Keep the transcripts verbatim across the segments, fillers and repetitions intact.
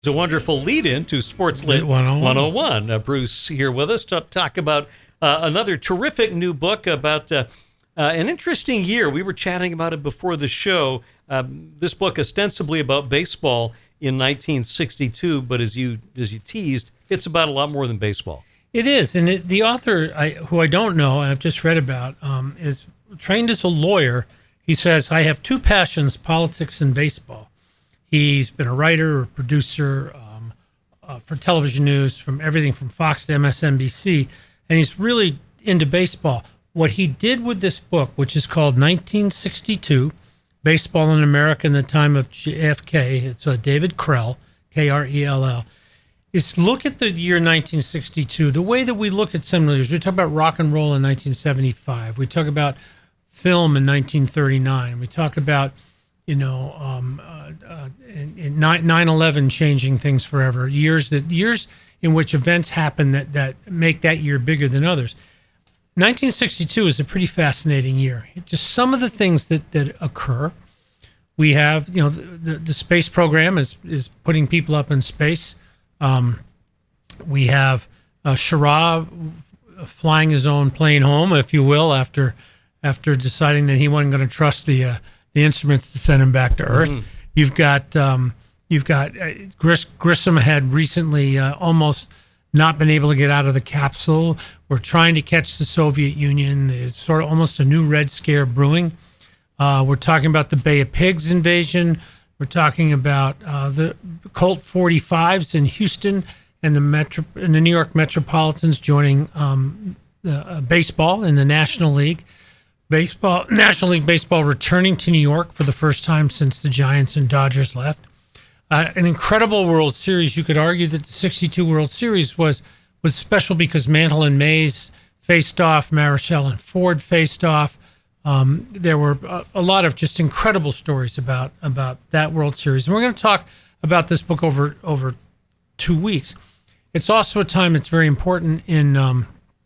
It's a wonderful lead-in to Sports Lit one oh one. Uh, Bruce here with us to talk about uh, another terrific new book about uh, uh, an interesting year. We were chatting about it before the show. Um, this book ostensibly about baseball in nineteen sixty-two, but as you as you teased, it's about a lot more than baseball. It is, and it, the author, I, who I don't know, and I've just read about, um, is trained as a lawyer. He says, I have two passions, politics and baseball. He's been a writer or producer um, uh, for television news, from everything from Fox to M S N B C, and he's really into baseball. What he did with this book, which is called nineteen sixty-two, Baseball in America in the Time of J F K, it's uh, David Krell, K R E L L, is look at the year nineteen sixty-two, the way that we look at similar years. We talk about rock and roll in nineteen seventy-five. We talk about film in nineteen thirty-nine. We talk about you know, um, uh, uh, in, in nine eleven changing things forever. Years that years in which events happen that, that make that year bigger than others. nineteen sixty-two is a pretty fascinating year. Just some of the things that, that occur. We have, you know, the, the, the space program is is putting people up in space. Um, we have uh, Schirra flying his own plane home, if you will, after after deciding that he wasn't going to trust the uh, the instruments to send him back to Earth. Mm-hmm. You've got um, you've got uh, Gris- Grissom had recently uh, almost not been able to get out of the capsule. We're trying to catch the Soviet Union. There's sort of almost a new Red Scare brewing. Uh, we're talking about the Bay of Pigs invasion. We're talking about uh, the Colt forty-fives in Houston and the Metro and the New York Metropolitans joining um, the, uh, baseball in the National League. Baseball, National League Baseball returning to New York for the first time since the Giants and Dodgers left. Uh, an incredible World Series. You could argue that the sixty-two World Series was was special because Mantle and Mays faced off, Marichal and Ford faced off. Um, there were a, a lot of just incredible stories about about that World Series. And we're going to talk about this book over over two weeks. It's also a time that's very important in um,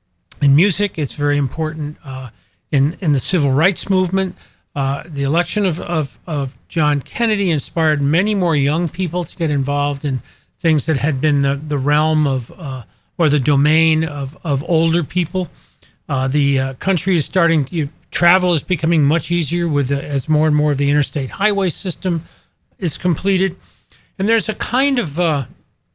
in music. It's very important uh, in in the civil rights movement. Uh, the election of, of of John Kennedy inspired many more young people to get involved in things that had been the, the realm of uh, or the domain of, of older people. Uh, the uh, country is starting to travel is becoming much easier with the, as more and more of the interstate highway system is completed, and there's a kind of uh,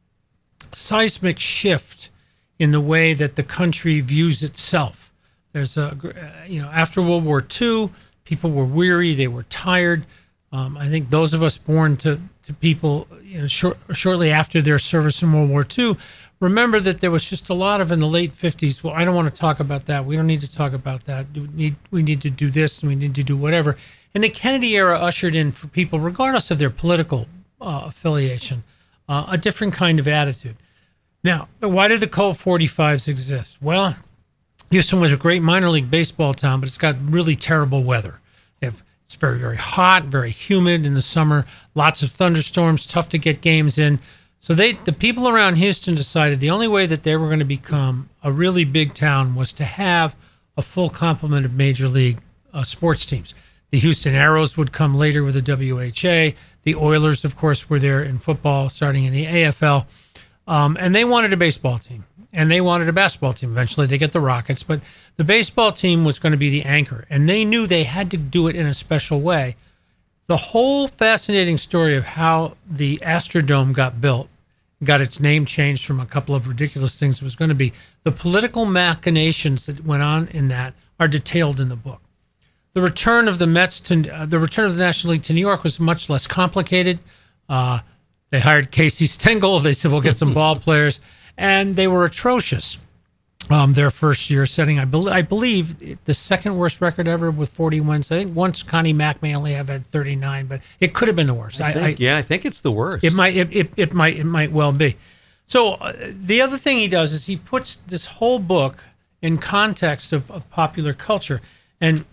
seismic shift in the way that the country views itself. There's a you know after World War Two. People were weary. They were tired. Um, I think those of us born to, to people you know, short, shortly after their service in World War Two remember that there was just a lot of in the late fifties. Well, I don't want to talk about that. We don't need to talk about that. We need we need to do this and we need to do whatever. And the Kennedy era ushered in for people, regardless of their political uh, affiliation, uh, a different kind of attitude. Now, why did the Colt forty-fives exist? Well, Houston was a great minor league baseball town, but it's got really terrible weather. It's very, very hot, very humid in the summer, lots of thunderstorms, tough to get games in. So they, the people around Houston decided the only way that they were going to become a really big town was to have a full complement of major league uh, sports teams. The Houston Aeros would come later with the W H A. The Oilers, of course, were there in football, starting in the A F L. Um, and they wanted a baseball team. And they wanted a basketball team. Eventually, they get the Rockets. But the baseball team was going to be the anchor. And they knew they had to do it in a special way. The whole fascinating story of how the Astrodome got built, got its name changed from a couple of ridiculous things it was going to be. The political machinations that went on in that are detailed in the book. The return of the Mets to uh, the return of the National League to New York was much less complicated. Uh, they hired Casey Stengel. They said, we'll get some ball players. And they were atrocious. Um, their first year setting, I, be- I believe, the second worst record ever with forty wins. I think once Connie Mack may only have had thirty-nine, but it could have been the worst. I think, I, yeah, I think it's the worst. It might, it, it, it might, it might well be. So uh, the other thing he does is he puts this whole book in context of, of popular culture, and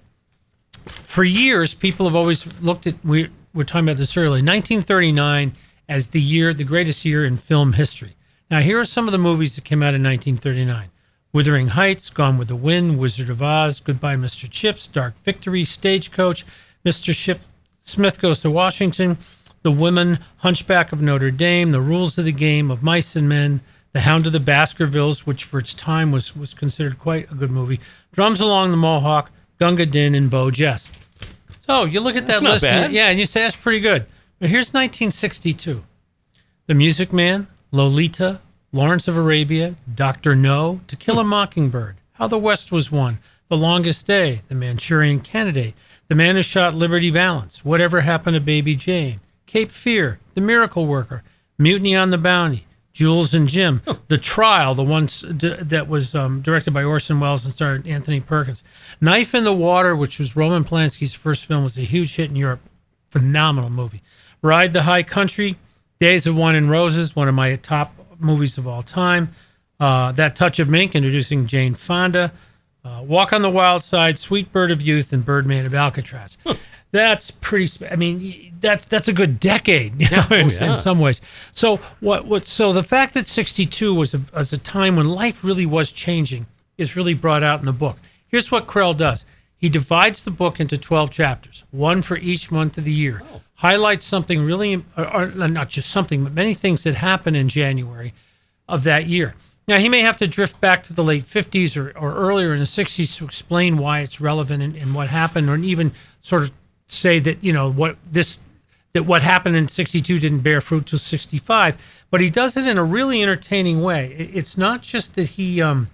for years people have always looked at. We were talking about this earlier, nineteen thirty-nine as the year, the greatest year in film history. Now, here are some of the movies that came out in nineteen thirty-nine. Wuthering Heights, Gone with the Wind, Wizard of Oz, Goodbye, Mister Chips, Dark Victory, Stagecoach, Mister Ship, Smith Goes to Washington, The Women, Hunchback of Notre Dame, The Rules of the Game, Of Mice and Men, The Hound of the Baskervilles, which for its time was, was considered quite a good movie, Drums Along the Mohawk, Gunga Din, and Beau Geste. So you look at that that's not list, bad. And, yeah, and you say that's pretty good. But here's nineteen sixty-two. The Music Man, Lolita, Lawrence of Arabia, Doctor No, To Kill a Mockingbird, How the West Was Won, The Longest Day, The Manchurian Candidate, The Man Who Shot Liberty Valance, Whatever Happened to Baby Jane, Cape Fear, The Miracle Worker, Mutiny on the Bounty, Jules and Jim, The Trial, the one d- that was um, directed by Orson Welles and starred Anthony Perkins. Knife in the Water, which was Roman Polanski's first film, was a huge hit in Europe. Phenomenal movie. Ride the High Country, Days of Wine and Roses, one of my top movies of all time. Uh, That Touch of Mink, introducing Jane Fonda. Uh, Walk on the Wild Side, Sweet Bird of Youth, and Birdman of Alcatraz. Huh. That's pretty. Sp- I mean, that's that's a good decade, you know, oh, in, yeah. in some ways. So what? What? So the fact that sixty-two was a, was a time when life really was changing is really brought out in the book. Here's what Krell does: he divides the book into twelve chapters, one for each month of the year. Oh. Highlights something really, or, or not just something, but many things that happen in January of that year. Now, he may have to drift back to the late fifties or, or earlier in the sixties to explain why it's relevant and, and what happened, or even sort of say that, you know, what this that what happened in sixty-two didn't bear fruit till sixty-five. But he does it in a really entertaining way. It, it's not just that he um,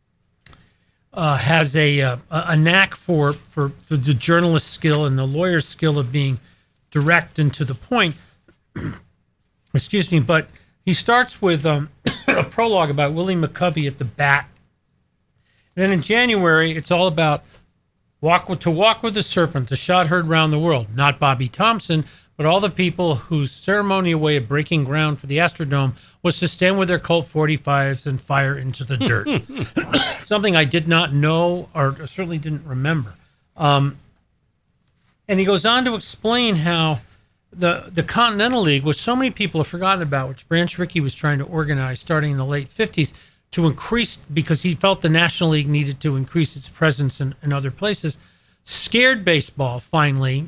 uh, has a, a a knack for, for for the journalist skill and the lawyer's skill of being direct and to the point. Excuse me, but he starts with um, a prologue about Willie McCovey at the bat. And then in January, it's all about walk with, to walk with the serpent, the shot heard round the world. Not Bobby Thompson, but all the people whose ceremonial way of breaking ground for the Astrodome was to stand with their Colt forty-fives and fire into the dirt. Something I did not know or certainly didn't remember. Um, and he goes on to explain how the the Continental League, which so many people have forgotten about, which Branch Rickey was trying to organize starting in the late fifties to increase, because he felt the National League needed to increase its presence in, in other places, scared baseball finally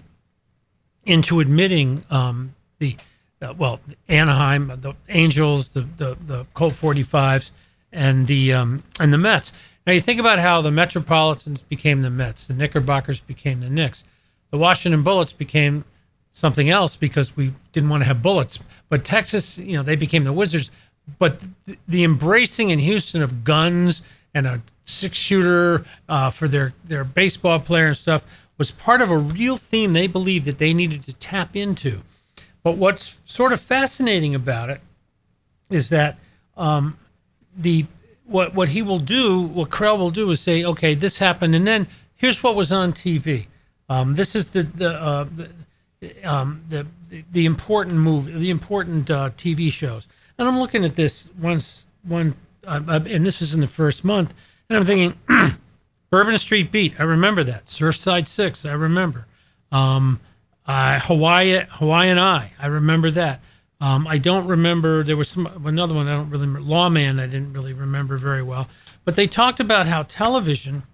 into admitting um, the, uh, well, Anaheim, the Angels, the, the, the Colt forty-fives, and the um, and the Mets. Now you think about how the Metropolitans became the Mets, the Knickerbockers became the Knicks, the Washington Bullets became something else because we didn't want to have bullets. But Texas, you know, they became the Wizards. But the, the embracing in Houston of guns and a six-shooter uh, for their, their baseball player and stuff was part of a real theme they believed that they needed to tap into. But what's sort of fascinating about it is that um, the what what he will do, what Krell will do is say, okay, this happened, and then here's what was on T V. Um, this is the the, uh, the Um, the, the the important movie, the important uh, T V shows, and I'm looking at this once one, uh, and this was in the first month, and I'm thinking, Bourbon Street Beat, I remember that. Surfside Six, I remember. Um, uh, Hawaii, Hawaiian Eye, I remember that. Um, I don't remember. There was some another one I don't really remember. Lawman, I didn't really remember very well, but they talked about how television,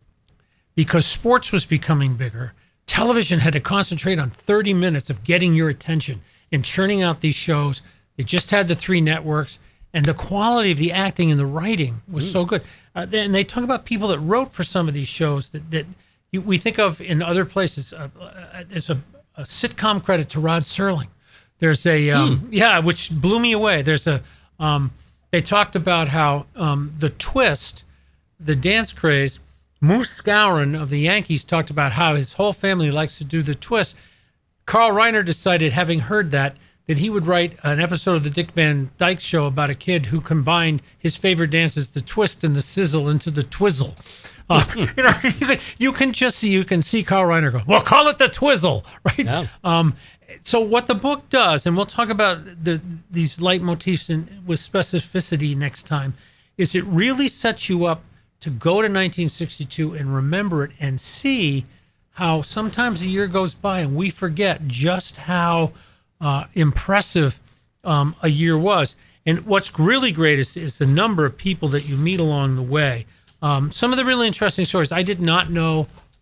because sports was becoming bigger, television had to concentrate on thirty minutes of getting your attention and churning out these shows. They just had the three networks, and the quality of the acting and the writing was mm. so good. Uh, and they talk about people that wrote for some of these shows that, that you, we think of in other places. Uh, uh, there's a, a sitcom credit to Rod Serling. There's a, um, mm. yeah, which blew me away. There's a, um, they talked about how um, the twist, the dance craze, Moose Skowron of the Yankees talked about how his whole family likes to do the twist. Carl Reiner decided, having heard that, that he would write an episode of the Dick Van Dyke Show about a kid who combined his favorite dances, the twist and the sizzle, into the twizzle. Uh, you know, you can, you can just see, you can see Carl Reiner go, well, call it the twizzle, right? Yeah. Um, so what the book does, and we'll talk about the these leitmotifs in, with specificity next time, is it really sets you up to go to nineteen sixty-two and remember it and see how sometimes a year goes by and we forget just how uh, impressive um, a year was. And what's really great is, is the number of people that you meet along the way. Um, some of the really interesting stories, I did not know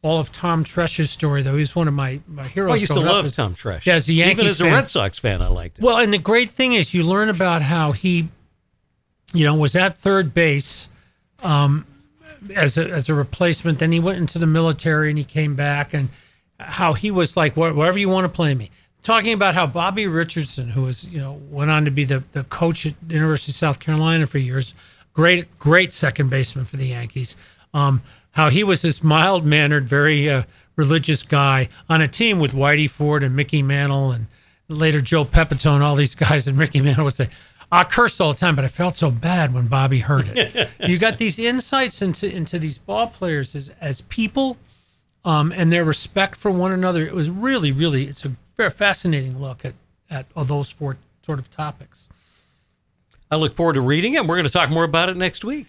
all of Tom Tresch's story, though. He's one of my, my heroes. Oh, I used to love as, Tom Tresch. Yeah, as a Yankees Even as a fan. Red Sox fan, I liked it. Well, and the great thing is you learn about how he, you know, was at third base um, as a as a replacement. Then he went into the military and he came back, and how he was like, wherever you want to play me. Talking about how Bobby Richardson, who was, you know, went on to be the, the coach at the University of South Carolina for years, great, great second baseman for the Yankees. Um, how he was this mild-mannered, very uh, religious guy on a team with Whitey Ford and Mickey Mantle and later Joe Pepitone, all these guys, and Mickey Mantle would say, I cursed all the time, but I felt so bad when Bobby heard it. You got these insights into into these ball players as, as people um, and their respect for one another. It was really, really, it's a very fascinating look at, at all those four sort of topics. I look forward to reading it. We're going to talk more about it next week.